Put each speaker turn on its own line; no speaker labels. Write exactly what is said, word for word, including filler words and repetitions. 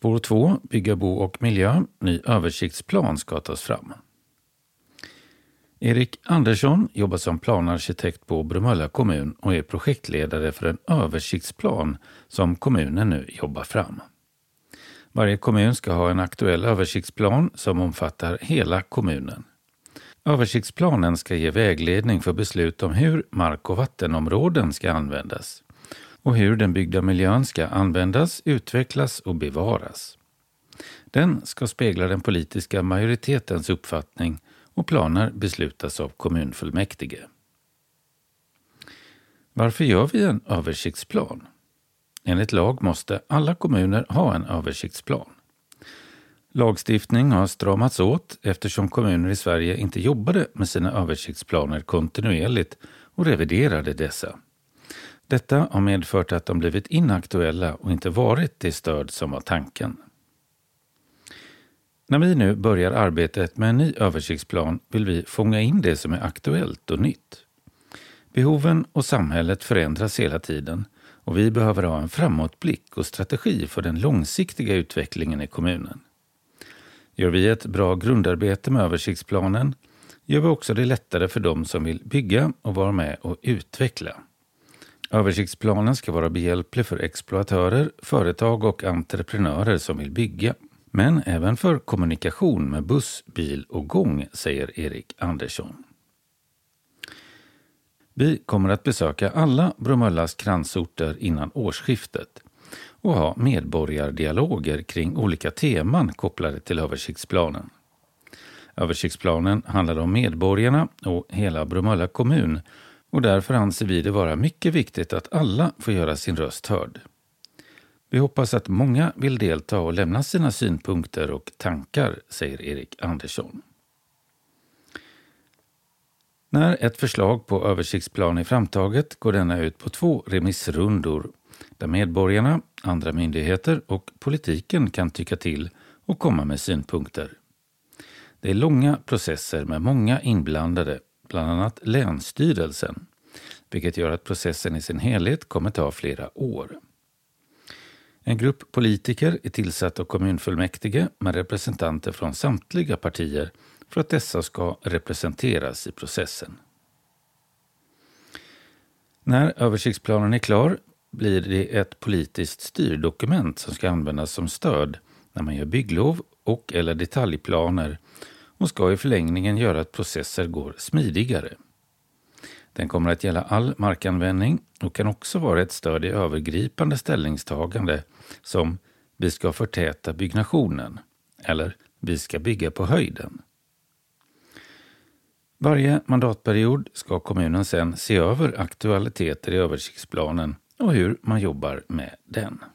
Spår två, bygga bo och miljö, ny översiktsplan ska tas fram. Erik Andersson jobbar som planarkitekt på Bromölla kommun och är projektledare för en översiktsplan som kommunen nu jobbar fram. Varje kommun ska ha en aktuell översiktsplan som omfattar hela kommunen. Översiktsplanen ska ge vägledning för beslut om hur mark- och vattenområden ska användas och hur den byggda miljön ska användas, utvecklas och bevaras. Den ska spegla den politiska majoritetens uppfattning och planer beslutas av kommunfullmäktige. Varför gör vi en översiktsplan? Enligt lag måste alla kommuner ha en översiktsplan. Lagstiftning har stramats åt eftersom kommuner i Sverige inte jobbade med sina översiktsplaner kontinuerligt och reviderade dessa. Detta har medfört att de blivit inaktuella och inte varit det stöd som var tanken. När vi nu börjar arbetet med en ny översiktsplan vill vi fånga in det som är aktuellt och nytt. Behoven och samhället förändras hela tiden och vi behöver ha en framåtblick och strategi för den långsiktiga utvecklingen i kommunen. Gör vi ett bra grundarbete med översiktsplanen gör vi också det lättare för dem som vill bygga och vara med och utveckla. Översiktsplanen ska vara behjälplig för exploatörer, företag och entreprenörer som vill bygga. Men även för kommunikation med buss, bil och gång, säger Erik Andersson. Vi kommer att besöka alla Bromöllas kransorter innan årsskiftet och ha medborgardialoger kring olika teman kopplade till översiktsplanen. Översiktsplanen handlar om medborgarna och hela Bromölla kommun och därför anser vi det vara mycket viktigt att alla får göra sin röst hörd. Vi hoppas att många vill delta och lämna sina synpunkter och tankar, säger Erik Andersson. När ett förslag på översiktsplan är framtaget går denna ut på två remissrundor där medborgarna, andra myndigheter och politiken kan tycka till och komma med synpunkter. Det är långa processer med många inblandade, bland annat länsstyrelsen, vilket gör att processen i sin helhet kommer ta flera år. En grupp politiker är tillsatt av kommunfullmäktige med representanter från samtliga partier för att dessa ska representeras i processen. När översiktsplanen är klar blir det ett politiskt styrdokument som ska användas som stöd när man gör bygglov och eller detaljplaner och ska i förlängningen göra att processer går smidigare. Den kommer att gälla all markanvändning och kan också vara ett stöd i övergripande ställningstagande som vi ska förtäta byggnationen eller vi ska bygga på höjden. Varje mandatperiod ska kommunen sedan se över aktualiteter i översiktsplanen och hur man jobbar med den.